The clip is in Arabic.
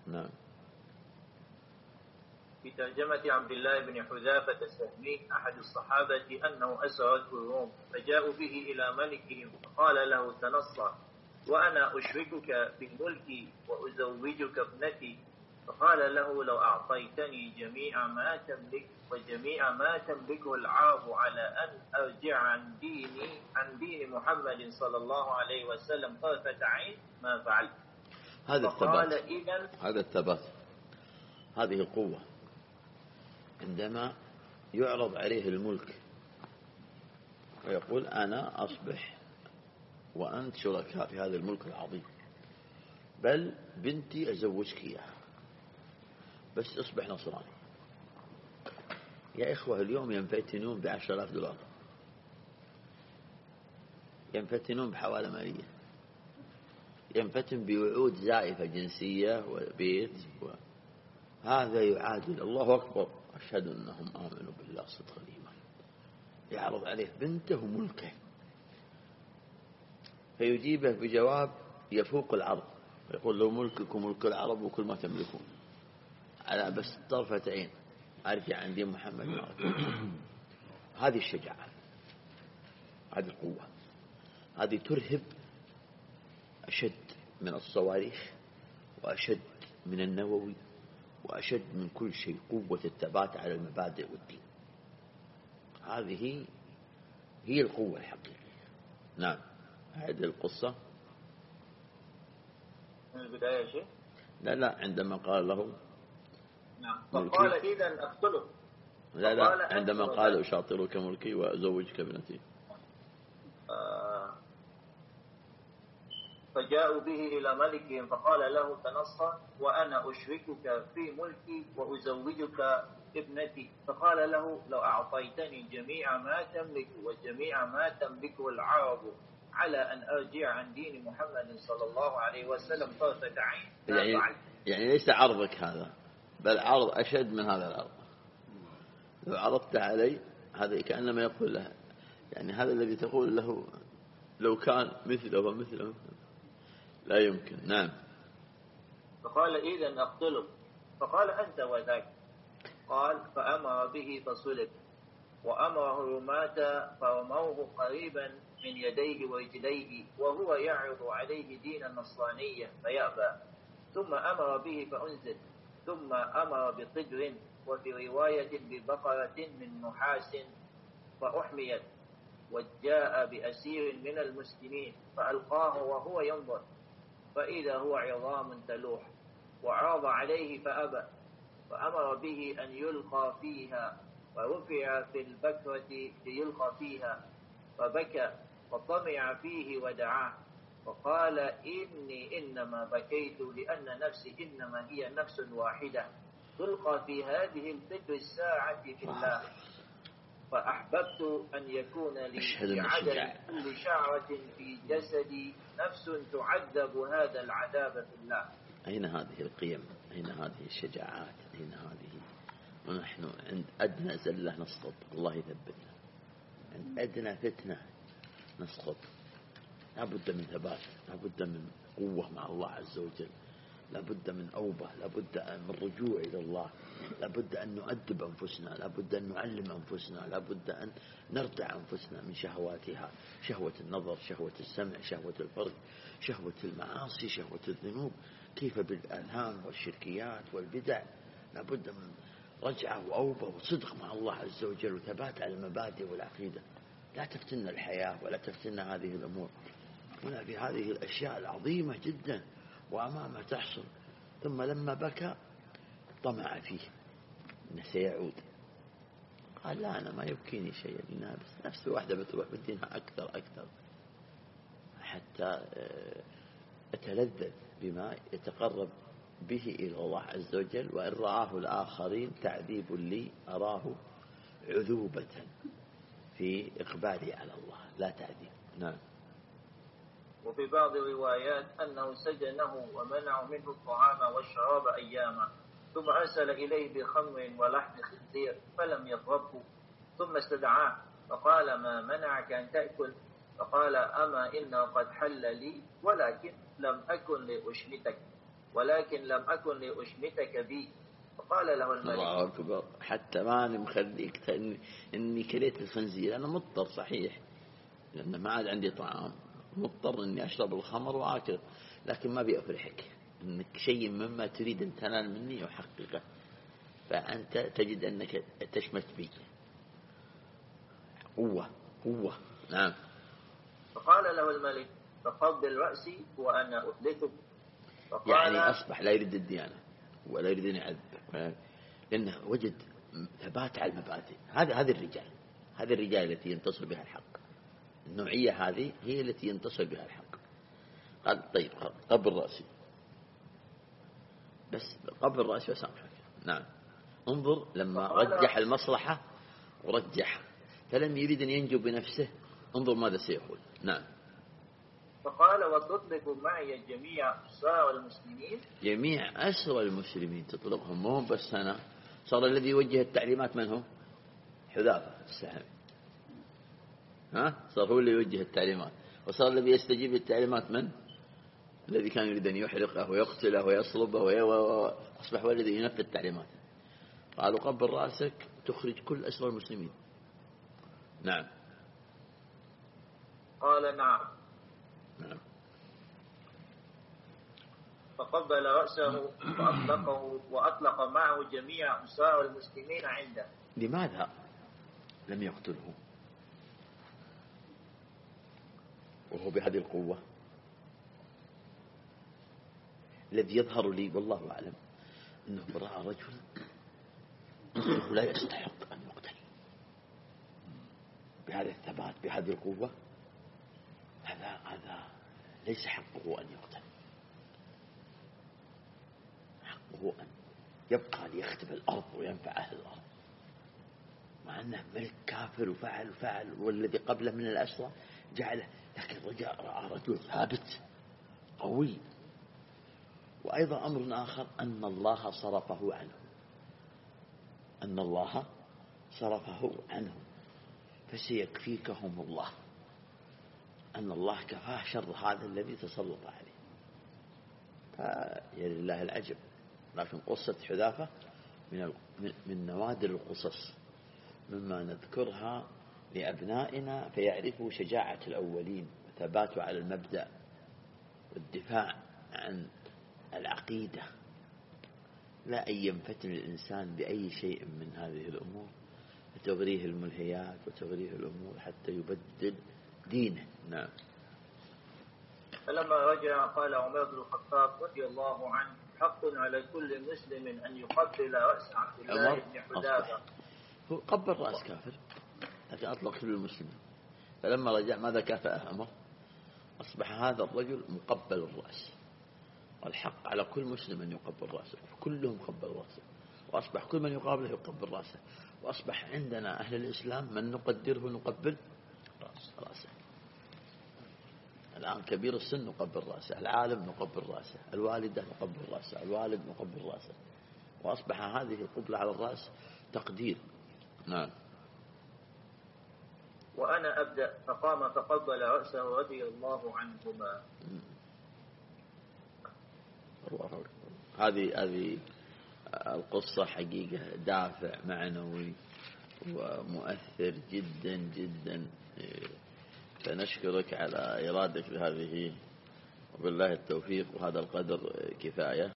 نعم. في ترجمة عبد الله بن حذافة السهمي أحد الصحابة أنه أسرته الروم فجاءوا به إلى ملكهم فقال له تنصر وأنا أشركك بالملك وأزوجك ابنتي. فقال له لو أعطيتني جميع ما تملك وجميع ما تملكه العرب على أن أرجع عن دين محمد صلى الله عليه وسلم طرفة عين ما فعلت. هذا الثبات هذه القوة عندما يعرض عليه الملك ويقول أنا أصبح وأنت شركاء في هذا الملك العظيم، بل بنتي أزوجك إياها بس أصبح نصراني. يا إخوة اليوم ينفتنون $10,000، ينفتنون بحوالة مالية، ينفتن بوعود زائفة جنسية وبيت هذا يعادل الله أكبر أشهد أنهم آمنوا بالله صدق الإيمان. يعرض عليه بنته وملكه فيجيبه بجواب يفوق العرض، يقول له ملككم ملك العرب وكل ما تملكون على بس طرفة عين أرجع عن دين محمد. هذه الشجاعة، هذه القوة، هذه ترهب أشد من الصواريخ وأشد من النووي وأشد من كل شيء. قوة الثبات على المبادئ والدين، هذه هي القوة الحقيقية. نعم. هذه القصة من البداية شيء؟ لا عندما قال له نعم فقال إذن أقتله. لا عندما قال أشاطرك ملكي وأزوجك ابنتي. فجاءوا به إلى ملكهم فقال له تنصر وأنا أشركك في ملكي وأزوجك ابنتي. فقال له لو أعطيتني جميع ما تملك وجميع ما تملكه العرب على أن أرجع عن دين محمد صلى الله عليه وسلم طرفة عين. يعني ليس عرضك هذا بل عرض أشد من هذا العرض. لو عرضت علي هذا كأنما يقول له يعني هذا الذي تقول له لو كان مثله ومثله لا يمكن. نعم. فقال إذن أقتله. فقال أنت وذاك. قال فأمر به فصلب وأمره رماة فرموه قريبا من يديه ورجليه وهو يعرض عليه دين النصرانية فيأبى. ثم أمر به فأنزل. ثم أمر بقدر وفي رواية ببقرة من نحاس فأحميت. وجاء بأسير من المسلمين فألقاه وهو ينظر فإذا هو عظام تلوح وعرض عليه فأبى. فأمر به أن يلقى فيها ورفع في البكرة ليلقى فيها فبكى فطمع فيه ودعاه وقال إني إنما بكيت لأن نفسي إنما هي نفس واحدة تلقى في هذه الفكر الساعة في الله فأحببت أن يكون لي بعدد كل شعرة في جسدي نفس تعذب هذا العذاب في الله. أين هذه القيم؟ أين هذه الشجاعات؟ أين هذه؟ ونحن عند أدنى زلة نسقط. الله يثبتنا. عند أدنى فتنة نسقط. لا بد من ثبات، لا بد من قوة مع الله عز وجل، لا بد من أوبة، لا بد من رجوع إلى الله، لا بد أن نؤدب أنفسنا، لا بد أن نعلم أنفسنا، لا بد أن نرتع أنفسنا من شهواتها، شهوة النظر، شهوة السمع، شهوة الفرج، شهوة المعاصي، شهوة الذنوب، كيف بالآثام والشركيات والبدع. لا بد من رجعة وأوبة وصدق مع الله عز وجل وثبات على المبادئ والعقيدة. لا تفتن الحياة ولا تفتن هذه الأمور. هنا في هذه الأشياء العظيمة جدا وأمامه تحصل. ثم لما بكى طمع فيه أنه سيعود. قال لا أنا ما يبكيني شيء لأنها بس نفس واحدة بتروح بدينها أكثر حتى أتلذذ بما يتقرب به إلى الله عز وجل. وإن رآه الآخرين تعذيب لي أراه عذوبة في إقبالي على الله لا تعذيب. نعم. وفي بعض الروايات أنه سجنه ومنع منه الطعام والشراب أياما ثم أرسل إليه بخمر ولحم خنزير فلم يطربه ثم استدعاه فقال ما منعك أن تأكل؟ فقال أما إنه قد حل لي ولكن لم أكن لأشمتك. ولكن لم أكن لأشمتك بي. فقال له الملك: الله أكبر، حتى ما أنا مخليك إني كليت الخنزير، أنا مضطر صحيح لأن ما عاد عندي طعام، مضطر إني أشرب الخمر وآكل، لكن ما بيفرحك إنك شيء مما تريد أن تنال مني أحققه، فأنت تجد أنك تشمت بي. قوة. نعم. فقال له الملك: فقبل رأسي وأنا أحدثك. يعني أصبح لا يريد الديانة ولا يريد أن يعذب، لأنه وجد ثبات على المبادئ. هذه الرجال التي ينتصر بها الحق. النوعية هذه هي التي ينتصر بها الحق. قال طيب قبل رأسي، بس قبل رأسي وسامحك. نعم. انظر لما رجح المصلحة ورجح، فلم يريد أن ينجو بنفسه. انظر ماذا سيقول. نعم. فقال: وتطلق معي جميع أسرى المسلمين. جميع أسرى المسلمين تطلقهم، مو بس أنا. صار الذي يوجه التعليمات من هو؟ حذافة السهمي. صار هو اللي يوجه التعليمات، وصار الذي يستجيب للتعليمات من؟ الذي كان يريد أن يحرقه ويقتله ويصلبه، أصبح هو الذي ينفذ التعليمات. قالوا قبل رأسك تخرج كل أسرى المسلمين. نعم. قال: نعم. فقبل رأسه فأطلقه، وأطلق معه جميع أسرى المسلمين عنده. لماذا لم يقتله وهو بهذه القوة؟ الذي يظهر لي والله أعلم أنه رأى رجل لا يستحق أن يقتل بهذا الثبات بهذه القوة. هذا ليس حقه أن يقتل، حقه أن يبقى ليختم الأرض وينفع أهل الأرض، مع أنه ملك كافر وفعل والذي قبله من الأسرى جعله، لكن رأى رجل ثابت قوي. وأيضا أمر آخر أن الله صرفه عنه فسيكفيكهم الله، أن الله كفاه شر هذا الذي تسلط عليه. فيا لله العجب. لكن قصة حذافة من نوادر القصص مما نذكرها لأبنائنا فيعرفوا شجاعة الأولين وثباتوا على المبدأ والدفاع عن العقيدة، لا أن ينفتن الإنسان بأي شيء من هذه الأمور وتغريه الملهيات وتغريه الأمور حتى يبدل دينه. نعم. فلما رجع قال عمر بن الخطاب رضي الله عنه: حق على كل مسلم أن يقبل رأس عبد الله بن حذافة. هو قبل رأس كافر لكن أطلق كل المسلمين. فلما رجع ماذا كافأه عمر؟ أصبح هذا الرجل مقبل الرأس، والحق على كل مسلم أن يقبل رأسه، فكلهم قبل رأسه، وأصبح كل من يقابله يقبل رأسه، وأصبح عندنا أهل الإسلام من نقدره نقبل رأسه. الآن كبير السن نقبل رأسه، العالم نقبل رأسه، الوالدة نقبل رأسه، الوالد نقبل رأسه، وأصبح هذه القبلة على الرأس تقدير. نعم. وأنا أبدأ. فقام فقبل رأسه رضي الله عنهما. هذه القصة حقيقة دافع معنوي ومؤثر جدا جدا، فنشكرك على إرادك لهذه، وبالله التوفيق، وهذا القدر كفاية.